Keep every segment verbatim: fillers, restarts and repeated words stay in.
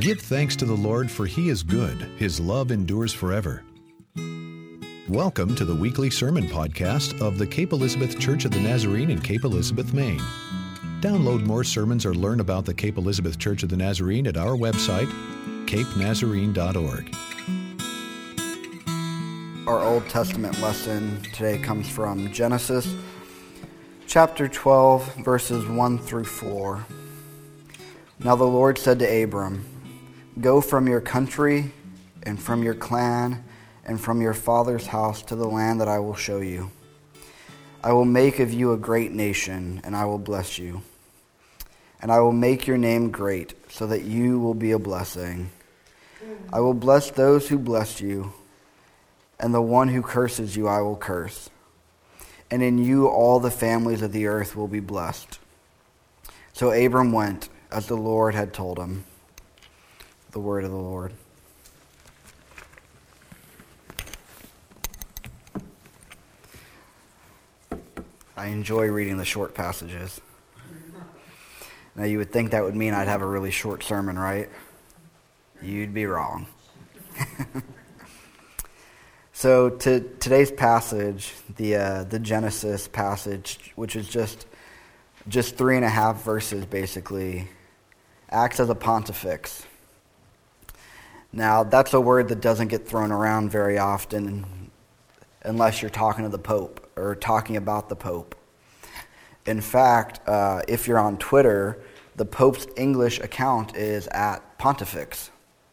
Give thanks to the Lord, for he is good. His love endures forever. Welcome to the weekly sermon podcast of the Cape Elizabeth Church of the Nazarene in Cape Elizabeth, Maine. Download more sermons or learn about the Cape Elizabeth Church of the Nazarene at our website, cape nazarene dot org. Our Old Testament lesson today comes from Genesis chapter twelve, verses one through four. Now the Lord said to Abram, "Go from your country and from your clan and from your father's house to the land that I will show you. I will make of you a great nation, and I will bless you. And I will make your name great, so that you will be a blessing. I will bless those who bless you, and the one who curses you I will curse. And in you all the families of the earth will be blessed." So Abram went, as the Lord had told him. The word of the Lord. I enjoy reading the short passages. Now you would think that would mean I'd have a really short sermon, right? You'd be wrong. So to today's passage, the uh, the Genesis passage, which is just just three and a half verses basically, acts as a pontifex. Now that's a word that doesn't get thrown around very often unless you're talking to the Pope or talking about the Pope. In fact, uh, if you're on Twitter, the Pope's English account is at pontifex.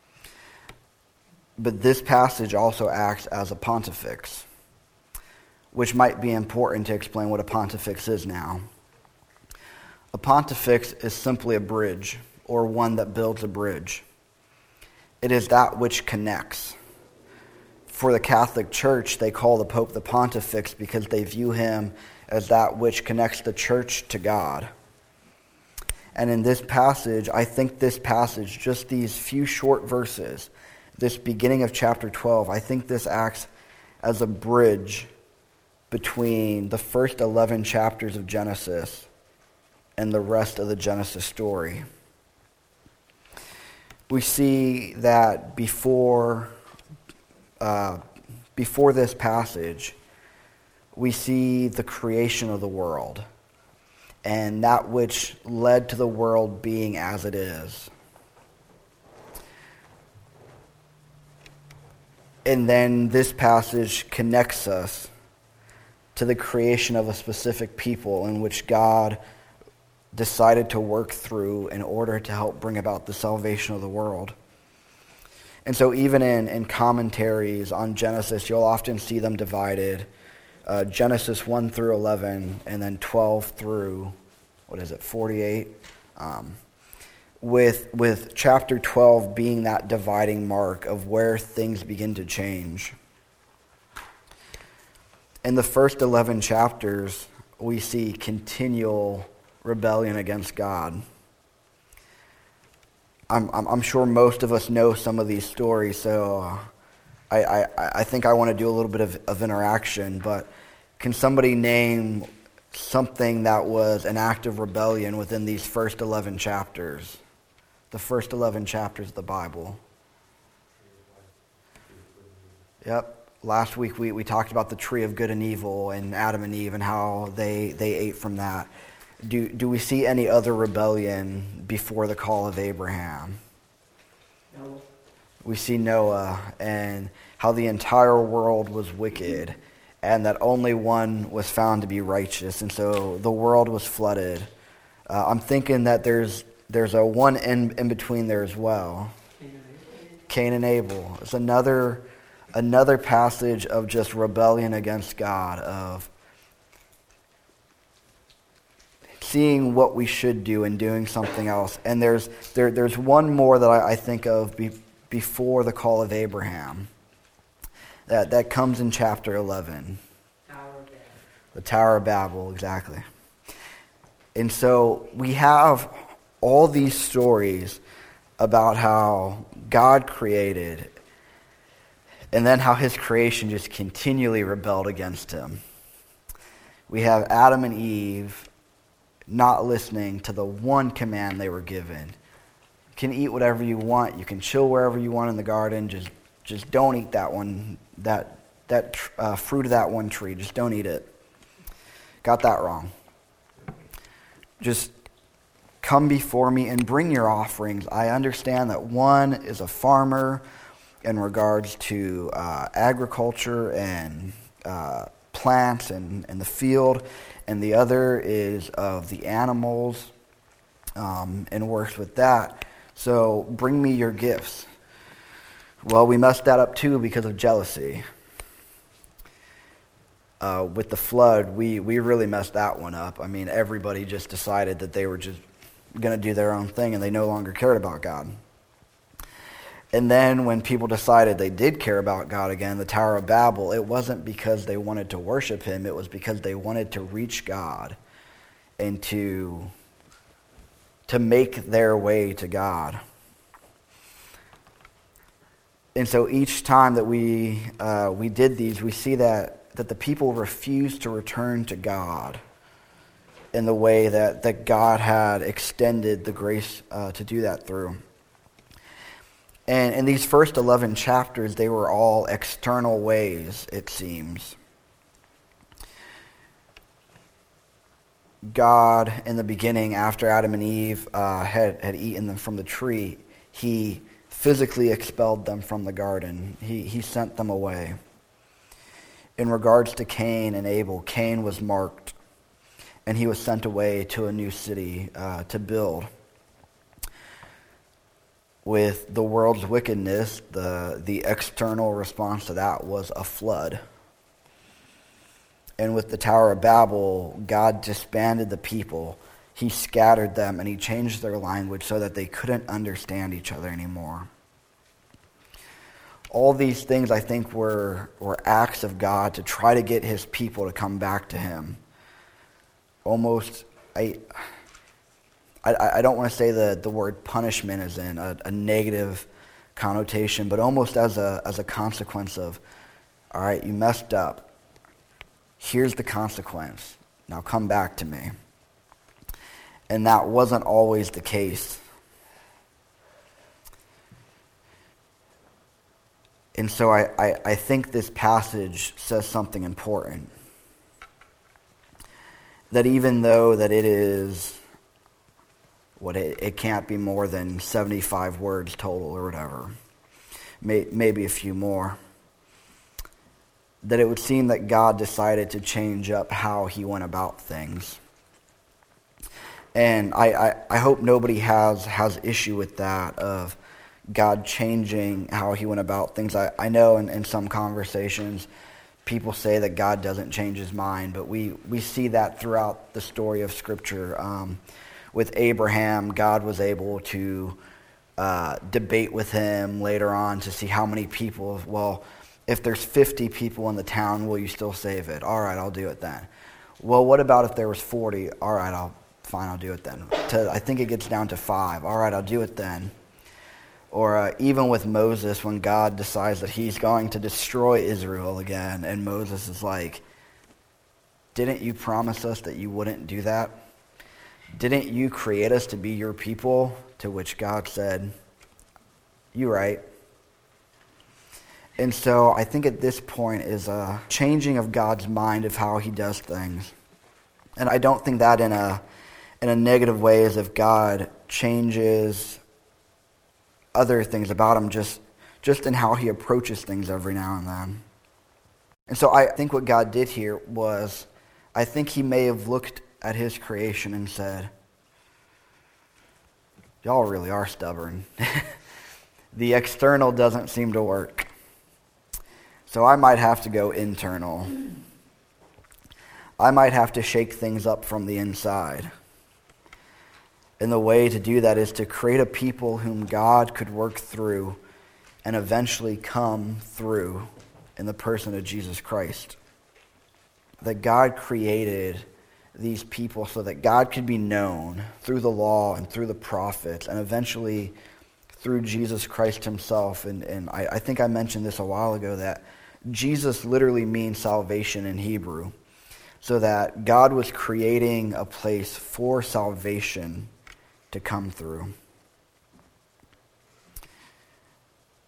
But this passage also acts as a pontifex, which might be important to explain what a pontifex is now. A pontifex is simply a bridge, or one that builds a bridge. It is that which connects. For the Catholic Church, they call the Pope the pontifex because they view him as that which connects the church to God. And in this passage, I think this passage, just these few short verses, this beginning of chapter twelve, I think this acts as a bridge between the first eleven chapters of Genesis and the rest of the Genesis story. We see that before, uh, before this passage, we see the creation of the world and that which led to the world being as it is. And then this passage connects us to the creation of a specific people in which God decided to work through in order to help bring about the salvation of the world. And so even in, in commentaries on Genesis, you'll often see them divided. Uh, Genesis one through eleven, and then twelve through, what is it, forty-eight? Um, with with chapter twelve being that dividing mark of where things begin to change. In the first eleven chapters, we see continual rebellion against God. I'm, I'm, I'm sure most of us know some of these stories, so I, I, I think I want to do a little bit of, of interaction, but can somebody name something that was an act of rebellion within these first eleven chapters? The first eleven chapters of the Bible. Yep. Last week we, we talked about the tree of good and evil and Adam and Eve and how they, they ate from that. Do do we see any other rebellion before the call of Abraham? No. We see Noah and how the entire world was wicked and that only one was found to be righteous, and so the world was flooded. Uh, I'm thinking that there's there's a one in, in between there as well. Cain and Abel. It's another another passage of just rebellion against God, of seeing what we should do and doing something else. And there's there there's one more that I, I think of be, before the call of Abraham. That that comes in chapter eleven. Tower of Babel. The Tower of Babel, exactly. And so we have all these stories about how God created and then how his creation just continually rebelled against him. We have Adam and Eve not listening to the one command they were given, You can eat whatever you want. You can chill wherever you want in the garden. Just just don't eat that one, that that uh, fruit of that one tree. Just don't eat it. Got that wrong. Just come before me and bring your offerings. I understand that one is a farmer in regards to uh, agriculture and uh, plants and, and the field, and the other is of the animals um, and works with that. So bring me your gifts. Well, we messed that up too because of jealousy. Uh, with the flood, we, we really messed that one up. I mean, everybody just decided that they were just going to do their own thing and they no longer cared about God. And then when people decided they did care about God again, the Tower of Babel, it wasn't because they wanted to worship him. It was because they wanted to reach God and to, to make their way to God. And so each time that we uh, we did these, we see that, that the people refused to return to God in the way that, that God had extended the grace uh, to do that through. And in these first eleven chapters, they were all external ways, it seems. God, in the beginning, after Adam and Eve uh, had, had eaten them from the tree, he physically expelled them from the garden. He, he sent them away. In regards to Cain and Abel, Cain was marked, and he was sent away to a new city uh, to build. With the world's wickedness, the, the external response to that was a flood. And with the Tower of Babel, God disbanded the people. He scattered them and he changed their language so that they couldn't understand each other anymore. All these things, I think, were, were acts of God to try to get his people to come back to him. Almost, I... I, I don't want to say the, the word punishment is in a, a negative connotation, but almost as a as a consequence of, all right, you messed up. Here's the consequence. Now come back to me. And that wasn't always the case. And so I, I, I think this passage says something important. That even though that it is... What it, it can't be more than seventy-five words total or whatever, May, maybe a few more, that it would seem that God decided to change up how he went about things. And I, I, I hope nobody has, has issue with that, of God changing how he went about things. I, I know in, in some conversations, people say that God doesn't change his mind, but we, we see that throughout the story of Scripture. Um, With Abraham, God was able to uh, debate with him later on to see how many people, well, if there's fifty people in the town, will you still save it? All right, I'll do it then. Well, what about if there was forty? All right, I'll fine, I'll do it then. To, I think it gets down to five. All right, I'll do it then. Or uh, even with Moses, when God decides that he's going to destroy Israel again, and Moses is like, didn't you promise us that you wouldn't do that? Didn't you create us to be your people? To which God said, you're right. And so I think at this point is a changing of God's mind of how he does things. And I don't think that in a in a negative way as if God changes other things about him, just, just in how he approaches things every now and then. And so I think what God did here was, I think he may have looked at his creation and said, y'all really are stubborn. The external doesn't seem to work. So I might have to go internal. I might have to shake things up from the inside. And the way to do that is to create a people whom God could work through and eventually come through in the person of Jesus Christ. That God created these people so that God could be known through the law and through the prophets and eventually through Jesus Christ himself. And, and I, I think I mentioned this a while ago, that Jesus literally means salvation in Hebrew. So that God was creating a place for salvation to come through.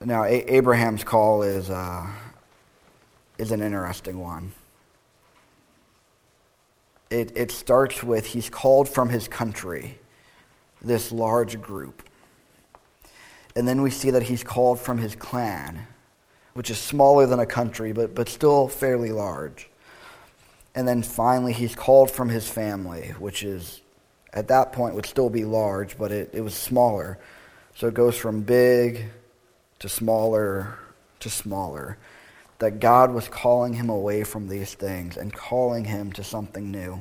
Now, A- Abraham's call is uh, is an interesting one. It it starts with he's called from his country, this large group. And then we see that he's called from his clan, which is smaller than a country, but, but still fairly large. And then finally, he's called from his family, which is, at that point, would still be large, but it, it was smaller. So it goes from big to smaller to smaller. That God was calling him away from these things and calling him to something new.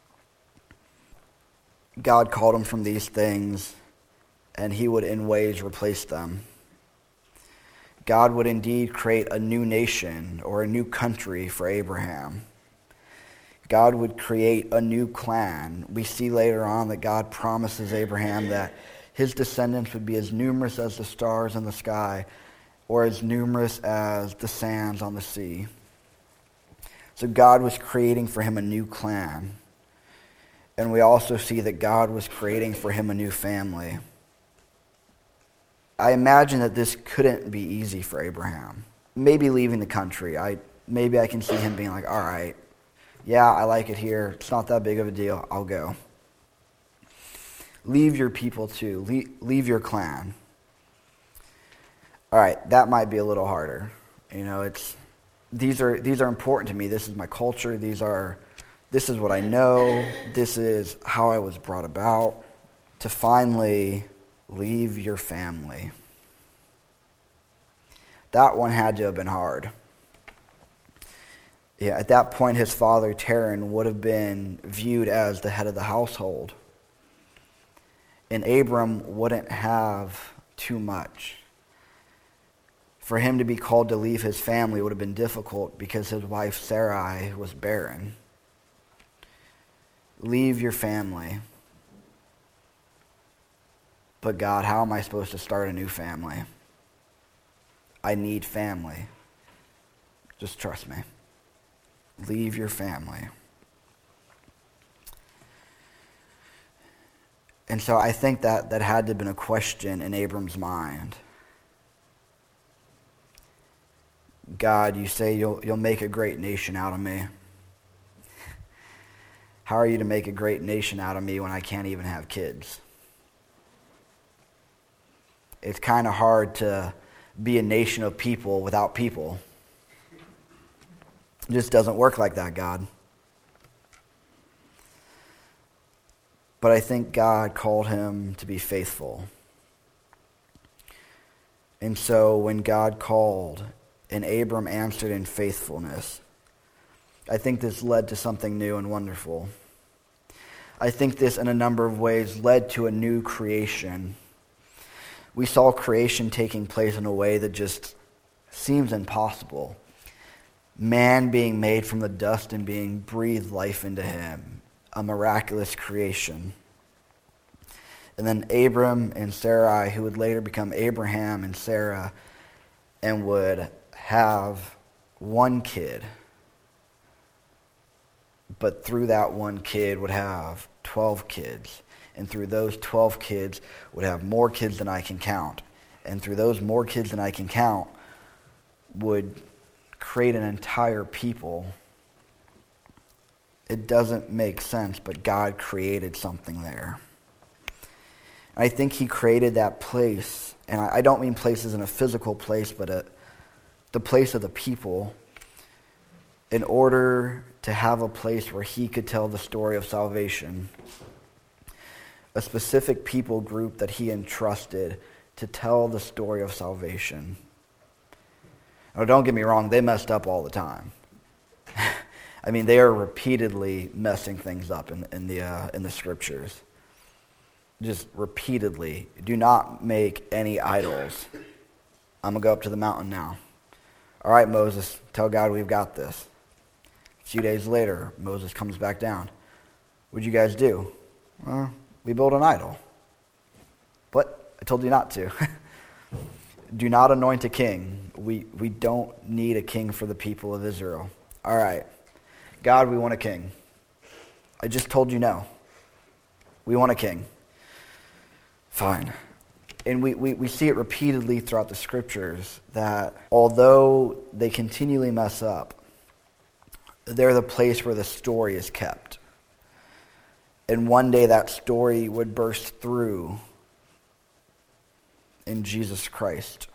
God called him from these things, and he would in ways replace them. God would indeed create a new nation or a new country for Abraham. God would create a new clan. We see later on that God promises Abraham that his descendants would be as numerous as the stars in the sky or as numerous as the sands on the sea. So God was creating for him a new clan. And we also see that God was creating for him a new family. I imagine that this couldn't be easy for Abraham. Maybe leaving the country. I maybe I can see him being like, all right, yeah, I like it here. It's not that big of a deal. I'll go. Leave your people too. Leave, leave your clan. All right, that might be a little harder. You know, it's these are these are important to me. This is my culture. These are this is what I know. This is how I was brought about. To finally leave your family. That one had to have been hard. Yeah, at that point, his father, Terah, would have been viewed as the head of the household. And Abram wouldn't have too much. For him to be called to leave his family would have been difficult because his wife, Sarai, was barren. Leave your family. But God, how am I supposed to start a new family? I need family. Just trust me. Leave your family. And so I think that that had to have been a question in Abram's mind. God, you say you'll you'll make a great nation out of me. How are you to make a great nation out of me when I can't even have kids? It's kind of hard to be a nation of people without people. It just doesn't work like that, God. But I think God called him to be faithful. And so when God called and Abram answered in faithfulness, I think this led to something new and wonderful. I think this in a number of ways led to a new creation. We saw creation taking place in a way that just seems impossible. Man being made from the dust and being breathed life into him. A miraculous creation. And then Abram and Sarai, who would later become Abraham and Sarah, and would have one kid. But through that one kid would have twelve kids. And through those twelve kids would have more kids than I can count. And through those more kids than I can count would create an entire people. It doesn't make sense, but God created something there. And I think he created that place, and I don't mean places in a physical place, but a, the place of the people, in order to have a place where he could tell the story of salvation. A specific people group that he entrusted to tell the story of salvation. Now, don't get me wrong, they messed up all the time. I mean, they are repeatedly messing things up in, in the uh, in the scriptures. Just repeatedly. Do not make any idols. I'm going to go up to the mountain now. All right, Moses, tell God we've got this. A few days later, Moses comes back down. What'd you guys do? Well, we built an idol. What? I told you not to. Do not anoint a king. We we don't need a king for the people of Israel. All right. God, we want a king. I just told you no. We want a king. Fine. And we, we, we see it repeatedly throughout the scriptures that although they continually mess up, they're the place where the story is kept. And one day that story would burst through in Jesus Christ.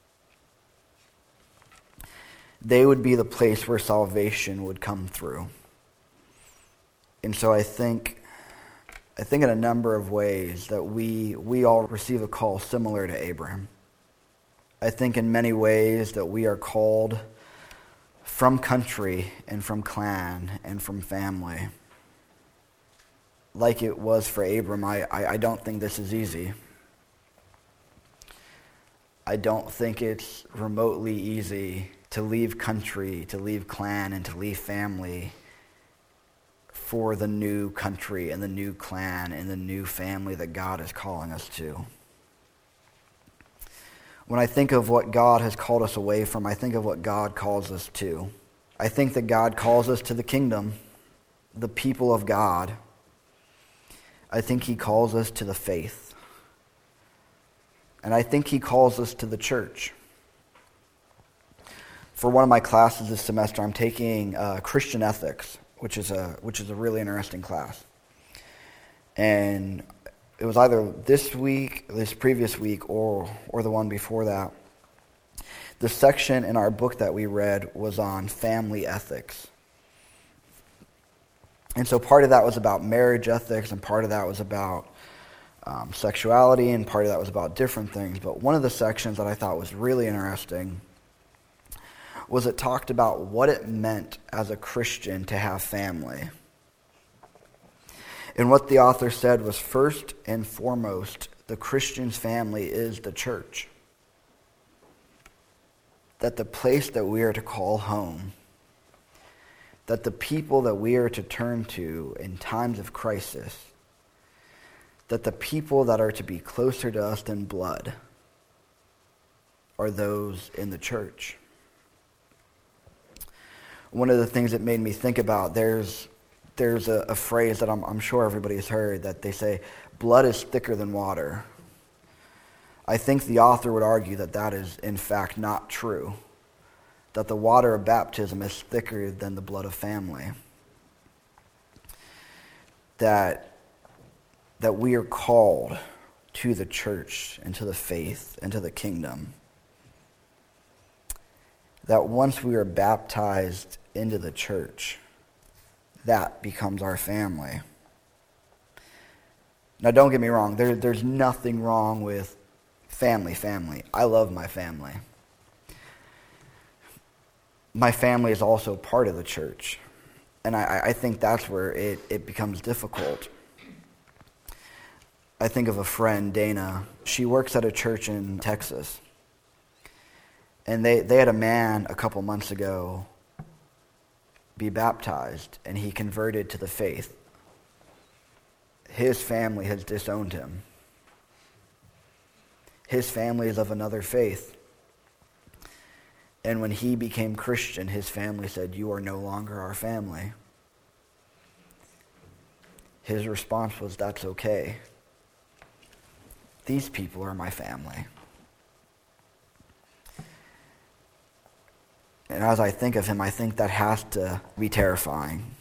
They would be the place where salvation would come through. And so I think I think in a number of ways that we we all receive a call similar to Abraham. I think in many ways that we are called from country and from clan and from family. Like it was for Abram, I, I, I don't think this is easy. I don't think it's remotely easy to leave country, to leave clan, and to leave family for the new country and the new clan and the new family that God is calling us to. When I think of what God has called us away from, I think of what God calls us to. I think that God calls us to the kingdom, the people of God. I think he calls us to the faith. And I think he calls us to the church. For one of my classes this semester, I'm taking uh, Christian ethics, which is a which is a really interesting class. And it was either this week, this previous week, or or the one before that. The section in our book that we read was on family ethics. And so part of that was about marriage ethics, and part of that was about um, sexuality, and part of that was about different things. But one of the sections that I thought was really interesting was it talked about what it meant as a Christian to have family. And what the author said was, first and foremost, the Christian's family is the church. That the place that we are to call home, that the people that we are to turn to in times of crisis, that the people that are to be closer to us than blood are those in the church. One of the things that made me think about, there's there's a, a phrase that I'm, I'm sure everybody has heard, that they say, blood is thicker than water. I think the author would argue that that is in fact not true, that the water of baptism is thicker than the blood of family. That, that we are called to the church and to the faith and to the kingdom. That once we are baptized into the church, that becomes our family. Now, don't get me wrong. There, there's nothing wrong with family, family. I love my family. My family is also part of the church. And I, I think that's where it, it becomes difficult. I think of a friend, Dana. She works at a church in Texas. And they, they had a man a couple months ago be baptized, and he converted to the faith. His family has disowned him. His family is of another faith. And when he became Christian, his family said, "You are no longer our family." His response was, "That's okay. These people are my family." And as I think of him, I think that has to be terrifying.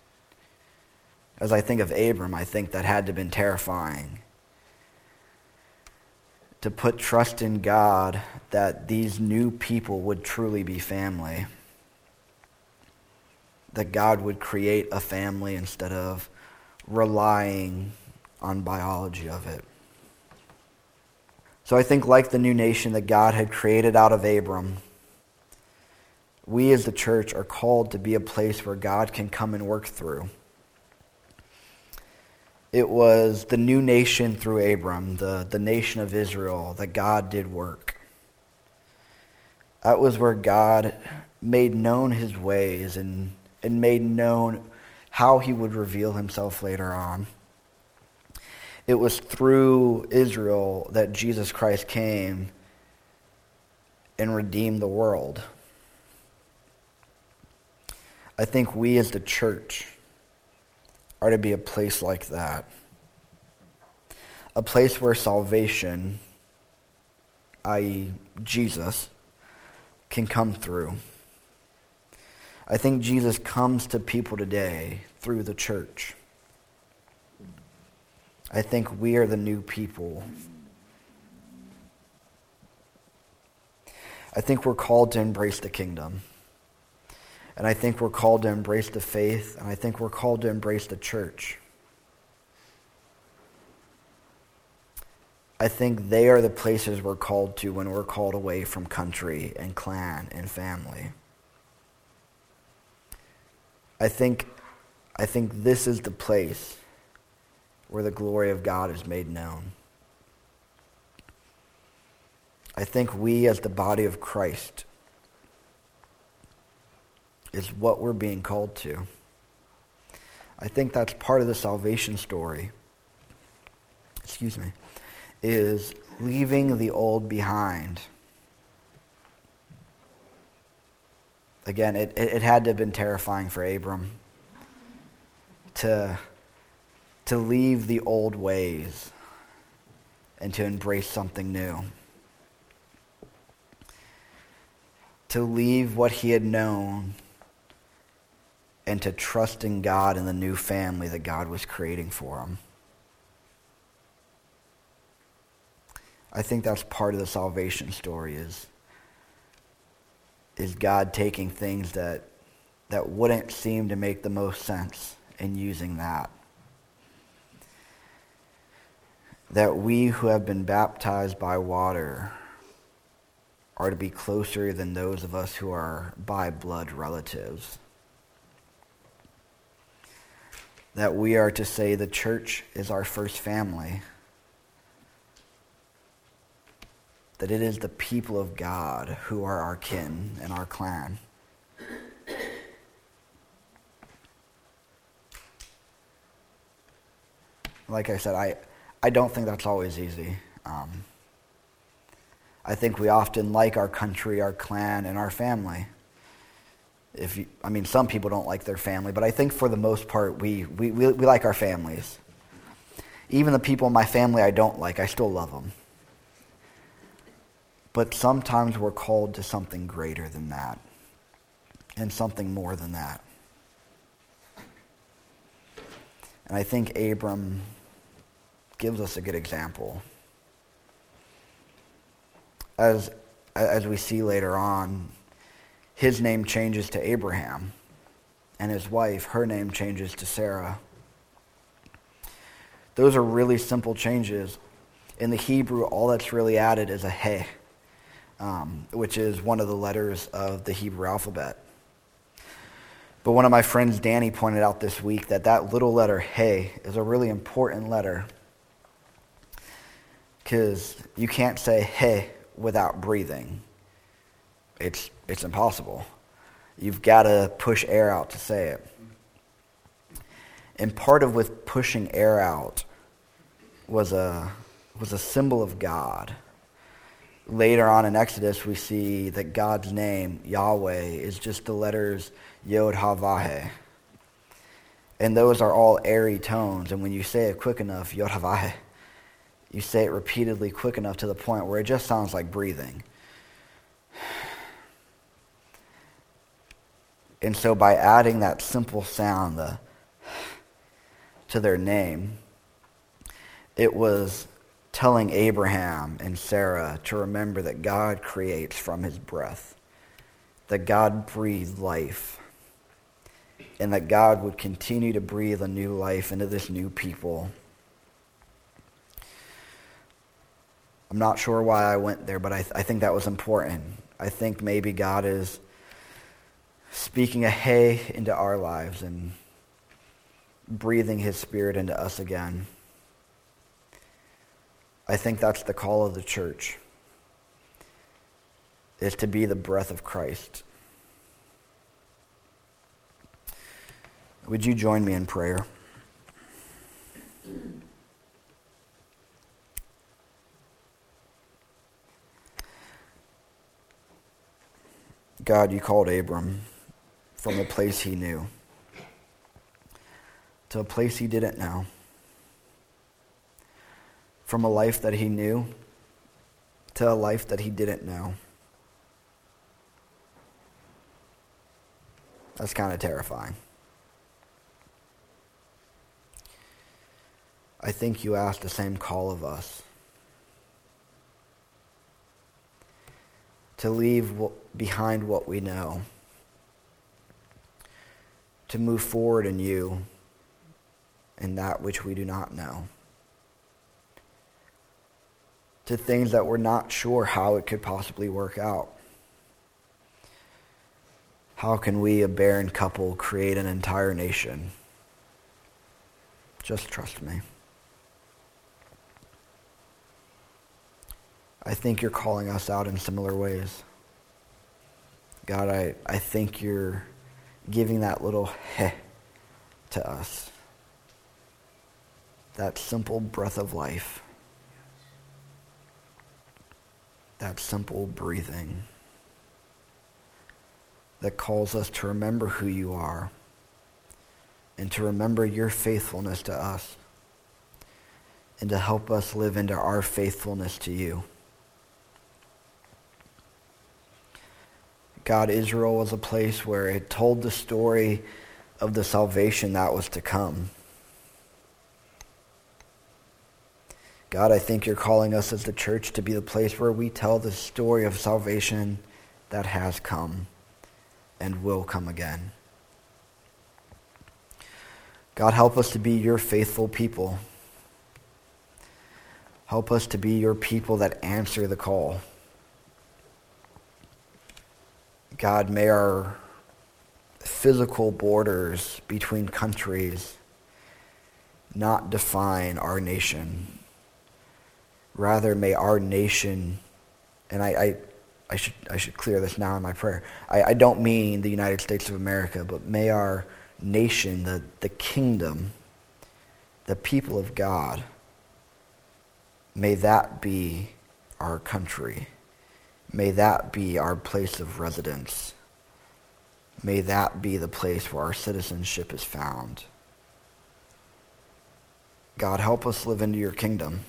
As I think of Abram, I think that had to have been terrifying. To put trust in God that these new people would truly be family. That God would create a family instead of relying on biology of it. So I think, like the new nation that God had created out of Abram, we as the church are called to be a place where God can come and work through. It was the new nation through Abram, the, the nation of Israel, that God did work. That was where God made known his ways and, and made known how he would reveal himself later on. It was through Israel that Jesus Christ came and redeemed the world. I think we as the church are to be a place like that. A place where salvation that is. Jesus, can come through. I think Jesus comes to people today through the church. I think we are the new people. I think we're called to embrace the kingdom. And I think we're called to embrace the faith. And I think we're called to embrace the church. I think they are the places we're called to when we're called away from country and clan and family. I think, I think this is the place where the glory of God is made known. I think we as the body of Christ is what we're being called to. I think that's part of the salvation story. Excuse me. Is leaving the old behind. Again, it, it, it had to have been terrifying for Abram to, to leave the old ways and to embrace something new. To leave what he had known and to trust in God and the new family that God was creating for him. I think that's part of the salvation story is, is God taking things that, that wouldn't seem to make the most sense and using that. That we who have been baptized by water are to be closer than those of us who are by blood relatives. That we are to say the church is our first family. That it is the people of God who are our kin and our clan. Like I said, I, I don't think that's always easy. Um, I think we often like our country, our clan, and our family. If you, I mean, some people don't like their family, but I think for the most part, we, we, we, we like our families. Even the people in my family I don't like, I still love them. But sometimes we're called to something greater than that, and something more than that. And I think Abram gives us a good example. As, as we see later on, his name changes to Abraham, and his wife, her name changes to Sarah. Those are really simple changes. In the Hebrew, all that's really added is a he. Um, which is one of the letters of the Hebrew alphabet. But one of my friends, Danny, pointed out this week that that little letter, he, is a really important letter because you can't say he without breathing. It's, it's impossible. You've got to push air out to say it. And part of with pushing air out was a, was a symbol of God. Later on in Exodus, we see that God's name, Yahweh, is just the letters Yod HaVahe. And those are all airy tones. And when you say it quick enough, Yod HaVahe, you say it repeatedly quick enough to the point where it just sounds like breathing. And so by adding that simple sound the, to their name, it was telling Abraham and Sarah to remember that God creates from his breath, that God breathed life, and that God would continue to breathe a new life into this new people. I'm not sure why I went there, but I, th- I think that was important. I think maybe God is speaking a hey into our lives and breathing his spirit into us again. I think that's the call of the church, is to be the breath of Christ. Would you join me in prayer? God, you called Abram from a place he knew to a place he didn't know. From a life that he knew to a life that he didn't know. That's kind of terrifying. I think you ask the same call of us. To leave behind what we know. To move forward in you in that which we do not know. To things that we're not sure how it could possibly work out. How can we, a barren couple, create an entire nation? Just trust me. I think you're calling us out in similar ways. God, I, I think you're giving that little heh to us. That simple breath of life. That simple breathing. That calls us to remember who you are. And to remember your faithfulness to us. And to help us live into our faithfulness to you. God, Israel was a place where it told the story of the salvation that was to come. God, I think you're calling us as the church to be the place where we tell the story of salvation that has come and will come again. God, help us to be your faithful people. Help us to be your people that answer the call. God, may our physical borders between countries not define our nation. Rather, may our nation, and I, I, I should I should clear this now in my prayer. I, I don't mean the United States of America, but may our nation, the, the kingdom, the people of God, may that be our country. May that be our place of residence. May that be the place where our citizenship is found. God, help us live into your kingdom.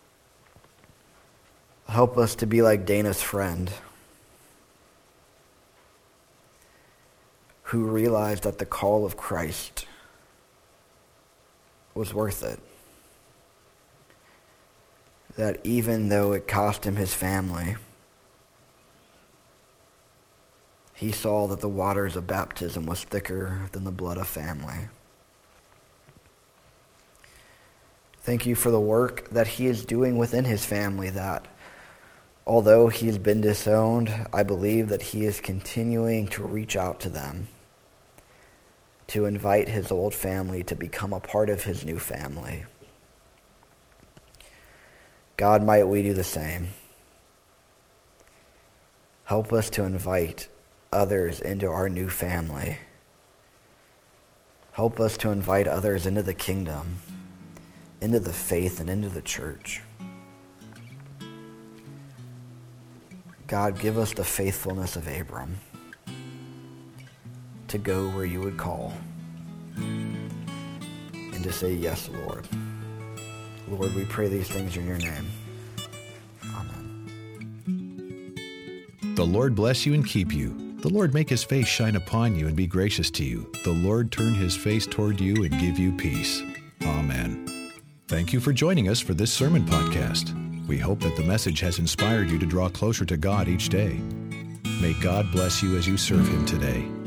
Help us to be like Dana's friend, who realized that the call of Christ was worth it. That even though it cost him his family, he saw that the waters of baptism was thicker than the blood of family. Thank you for the work that he is doing within his family, that although he's been disowned, I believe that he is continuing to reach out to them, to invite his old family to become a part of his new family. God, might we do the same. Help us to invite others into our new family. Help us to invite others into the kingdom, into the faith, and into the church. God, give us the faithfulness of Abram to go where you would call and to say, yes, Lord. Lord, we pray these things in your name. Amen. The Lord bless you and keep you. The Lord make his face shine upon you and be gracious to you. The Lord turn his face toward you and give you peace. Amen. Thank you for joining us for this sermon podcast. We hope that the message has inspired you to draw closer to God each day. May God bless you as you serve him today.